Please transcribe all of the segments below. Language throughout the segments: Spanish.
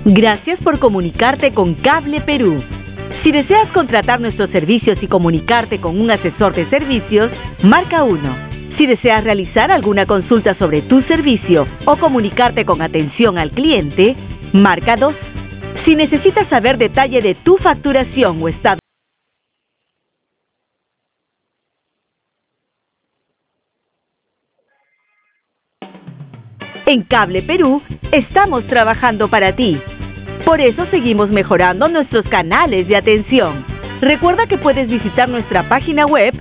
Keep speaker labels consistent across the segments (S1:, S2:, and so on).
S1: Gracias por comunicarte con Cable Perú. Si deseas contratar nuestros servicios y comunicarte con un asesor de servicios, marca 1. Si deseas realizar alguna consulta sobre tu servicio o comunicarte con atención al cliente, marca 2. Si necesitas saber detalle de tu facturación o estado. En Cable Perú estamos trabajando para ti. Por eso seguimos mejorando nuestros canales de atención. Recuerda que puedes visitar nuestra página web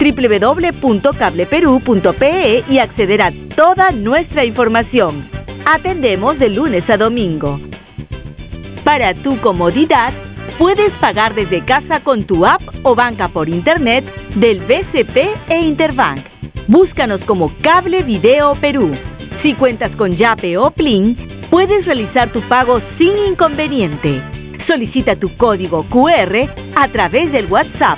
S1: www.cableperú.pe y acceder a toda nuestra información. Atendemos de lunes a domingo. Para tu comodidad, puedes pagar desde casa con tu app o banca por internet del BCP e Interbank. Búscanos como Cable Video Perú. Si cuentas con Yape o Plin, puedes realizar tu pago sin inconveniente. Solicita tu código QR a través del WhatsApp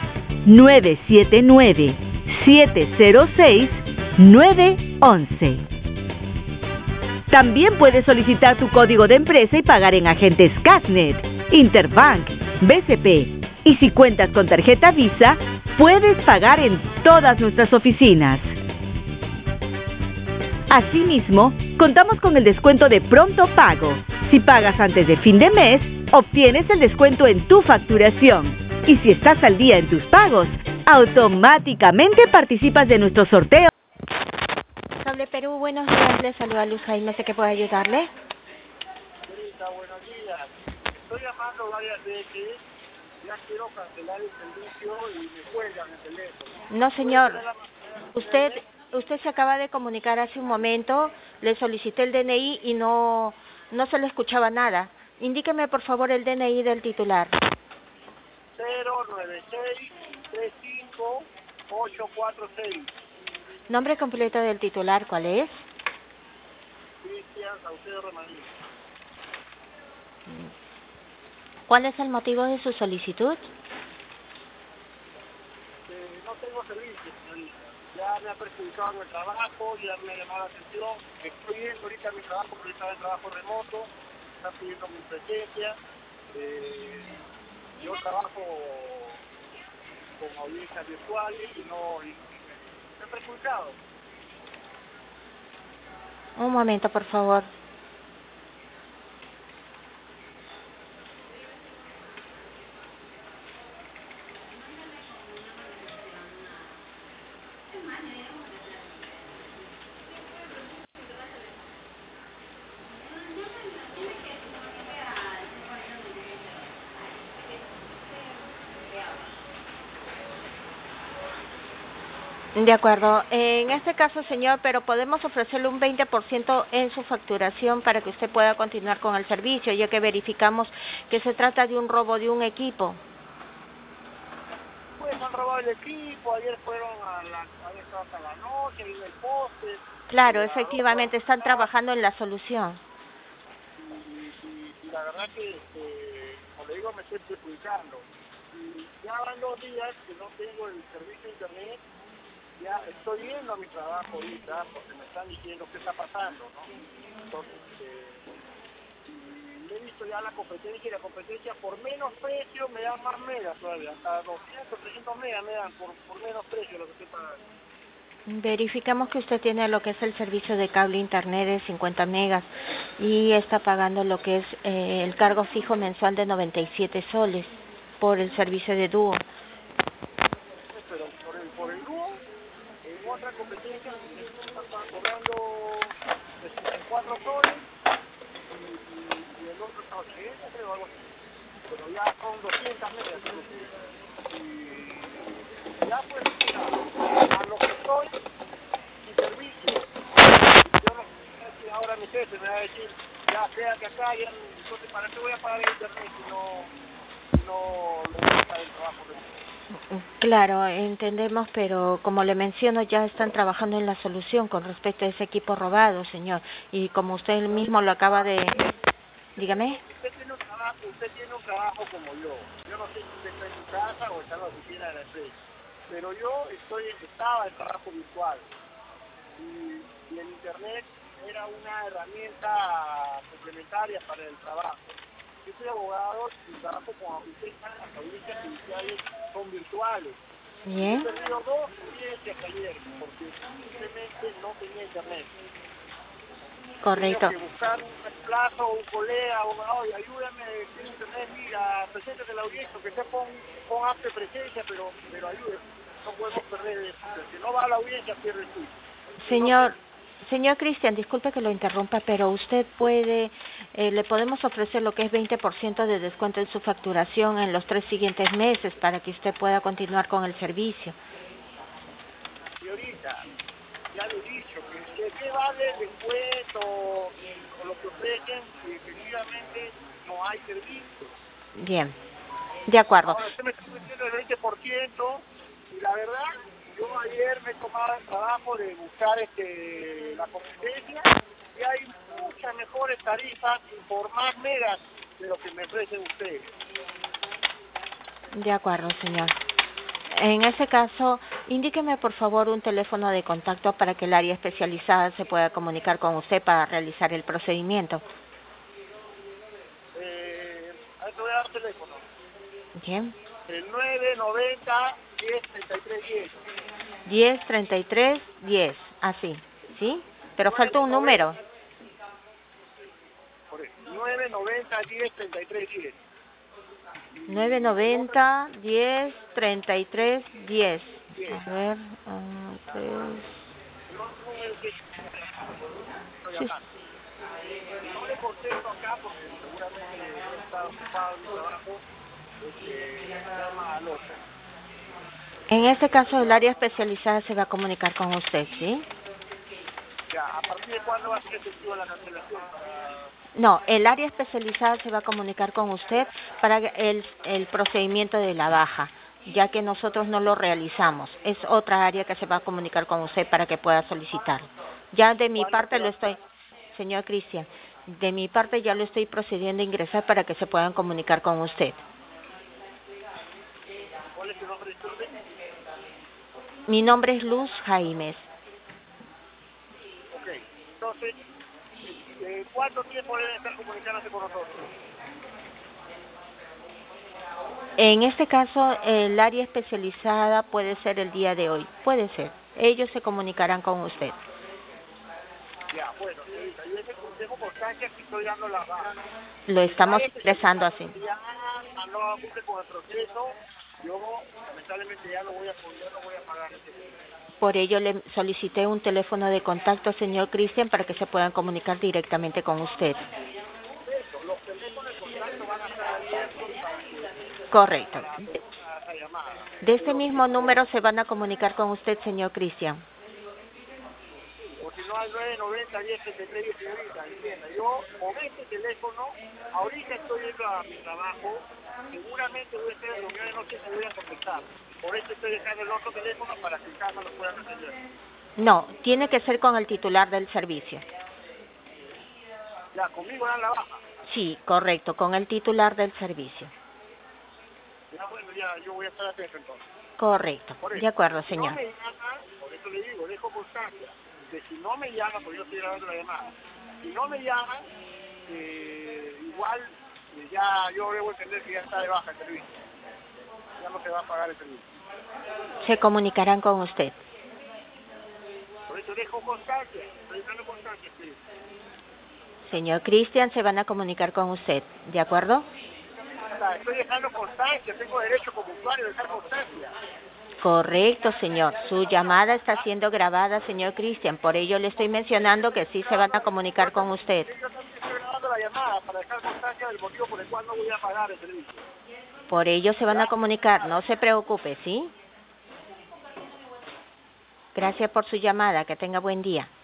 S1: 979-706-911. También puedes solicitar tu código de empresa y pagar en agentes Casnet, Interbank, BCP. Y si cuentas con tarjeta Visa, puedes pagar en todas nuestras oficinas. Asimismo, contamos con el descuento de pronto pago. Si pagas antes de fin de mes, obtienes el descuento en tu facturación. Y si estás al día en tus pagos, automáticamente participas de nuestro sorteo.
S2: Cable Perú, buenos días. Le saluda Luz Jaime. ¿Sé que puedo ayudarle?
S3: Señorita, buenos días. Estoy llamando varias veces. Ya quiero cancelar el servicio y me cuelgan el teléfono.
S2: No, señor. Usted se acaba de comunicar hace un momento. Le solicité el DNI y no se le escuchaba nada. Indíqueme, por favor, el DNI del titular.
S3: 096-35846.
S2: Nombre completo del titular, ¿cuál es?
S3: Cristian Saucedo Romaní.
S2: ¿Cuál es el motivo de su solicitud?
S3: No tengo servicio, señorita. Ya me ha perjudicado en el trabajo, ya me ha llamado la atención. Estoy viendo ahorita mi trabajo, porque estaba en trabajo remoto, está pidiendo mi presencia. Yo trabajo con audiencias virtuales y me ha perjudicado.
S2: Un momento, por favor. De acuerdo. En este caso, señor, pero podemos ofrecerle un 20% en su facturación para que usted pueda continuar con el servicio, ya que verificamos que se trata de un robo de un equipo.
S3: Pues han robado el equipo, ayer fueron ayer estaba hasta la noche, en el poste.
S2: Claro, efectivamente, están trabajando en la solución.
S3: Y la verdad que, como le digo, me estoy perjudicando. Y ya van 2 días que no tengo el servicio de internet. Ya estoy yendo a mi trabajo ahorita porque me están diciendo qué está pasando, ¿no? Entonces, he visto ya la competencia y la competencia por menos precio me dan más megas todavía, hasta 200, 300 megas me dan por menos precio lo que estoy pagando.
S2: Verificamos que usted tiene lo que es el servicio de cable internet de 50 megas y está pagando lo que es el cargo fijo mensual de 97 soles por el servicio de dúo.
S3: Pero por el dúo, en otra competencia me están cobrando 64 soles y el otro está 80, creo, algo así. Pero ya son 200 megas. Y ya pues, mira, a lo que estoy sin servicio. Yo no sé si ahora mi jefe me va a decir, ya quédate acá, ya, entonces ¿para qué voy a pagar el internet si no lo voy a pagar el trabajo?
S2: Claro, entendemos, pero como le menciono, ya están trabajando en la solución con respecto a ese equipo robado, señor. Y como usted mismo lo acaba de... Dígame.
S3: Usted tiene un trabajo como yo. Yo no sé si usted está en su casa o está en la oficina de la empresa. Pero yo estaba en trabajo virtual. Y el internet era una herramienta complementaria para el trabajo. yo soy abogado y trabajo con las audiencias judiciales son virtuales.
S2: Bien.
S3: He perdido 2 audiencias ayer porque simplemente no tenía internet.
S2: Correcto.
S3: Tengo que buscar un reemplazo, un colega, abogado, y ayúdame, tiene internet, mira, preséntate la audiencia, que sea con amplia presencia, pero ayúdame. No podemos perder eso. Si no va a la audiencia, pierde el juicio.
S2: Señor Cristian, disculpe que lo interrumpa, pero usted puede, le podemos ofrecer lo que es 20% de descuento en su facturación en los 3 siguientes meses para que usted pueda continuar con el servicio.
S3: Señorita, ya le he dicho, que ¿qué vale el descuento o lo que ofrecen si efectivamente no hay servicio?
S2: Bien, de acuerdo.
S3: Ahora usted me está ofreciendo el 20% y la verdad, yo ayer me he tomado el trabajo de buscar la competencia y hay muchas mejores tarifas por más megas de lo que me ofrecen ustedes.
S2: De acuerdo, señor. En ese caso, indíqueme por favor un teléfono de contacto para que el área especializada se pueda comunicar con usted para realizar el procedimiento.
S3: Ahí te voy a dar teléfono.
S2: Bien.
S3: El 990 103310.
S2: 103310, así, ¿sí? Pero falta un número.
S3: Por eso, 990 103310.
S2: 990 103310. A ver, 3. Sí.
S3: No le contesto acá porque seguramente está ocupado en mi trabajo. Llama al otro.
S2: En este caso, el área especializada se va a comunicar con usted, ¿sí?
S3: Ya, ¿a partir de cuándo va a ser efectiva la cancelación?
S2: No, el área especializada se va a comunicar con usted para el procedimiento de la baja, ya que nosotros no lo realizamos. Es otra área que se va a comunicar con usted para que pueda solicitar. Ya de mi parte lo estoy, señor Cristian, de mi parte ya lo estoy procediendo a ingresar para que se puedan comunicar con usted.
S3: ¿Cuál es su nombre, disculpe?
S2: Mi nombre es Luz Jaimes.
S3: Ok, entonces, ¿cuánto tiempo deben estar comunicándose con nosotros?
S2: En este caso, el área especializada puede ser el día de hoy, puede ser. Ellos se comunicarán con usted.
S3: Ya, bueno, señorita, yo ese consejo constancia que estoy dando la baja.
S2: Lo estamos expresando así.
S3: Ya no cumple con el proceso, yo lamentablemente ya no voy a pagar ese dinero.
S2: Por ello le solicité un teléfono de contacto, señor Cristian, para que se puedan comunicar directamente con usted.
S3: Eso, los teléfonos de contacto van a estar abiertos para que...
S2: Correcto.
S3: Esa llamada.
S2: De este mismo número se van a comunicar con usted, señor Cristian.
S3: O si no, al 990 1033, señorita, entienda. Yo con este teléfono, ahorita estoy yendo a mi trabajo, seguramente voy a estar en reuniones, no sé si voy a contestar. Por eso estoy dejando el otro teléfono para que en casa lo puedan atender.
S2: No, tiene que ser con el titular del servicio.
S3: Ya, conmigo dan la baja.
S2: Sí, correcto, con el titular del servicio.
S3: Ya, bueno, ya, yo voy a estar atento entonces.
S2: Correcto, de acuerdo, señor.
S3: Si no me llama, por eso le digo, dejo constancia, que si no me llama, porque yo estoy grabando la llamada, si no me llaman, igual ya yo debo entender que ya está de baja el servicio. Ya no se va a pagar el servicio.
S2: Se comunicarán con usted.
S3: Por eso dejo constancia, estoy dando constancia, sí.
S2: Señor Cristian, se van a comunicar con usted, ¿de acuerdo?
S3: Estoy dejando constancia, tengo derecho como usuario de dejar constancia.
S2: Correcto, señor. Su llamada está siendo grabada, señor Cristian. Por ello le estoy mencionando que sí se van a comunicar con usted.
S3: Yo también estoy grabando la llamada para dejar constancia del motivo por el cual no voy a pagar el servicio.
S2: Por ello se van a comunicar, no se preocupe, ¿sí? Gracias por su llamada, que tenga buen día.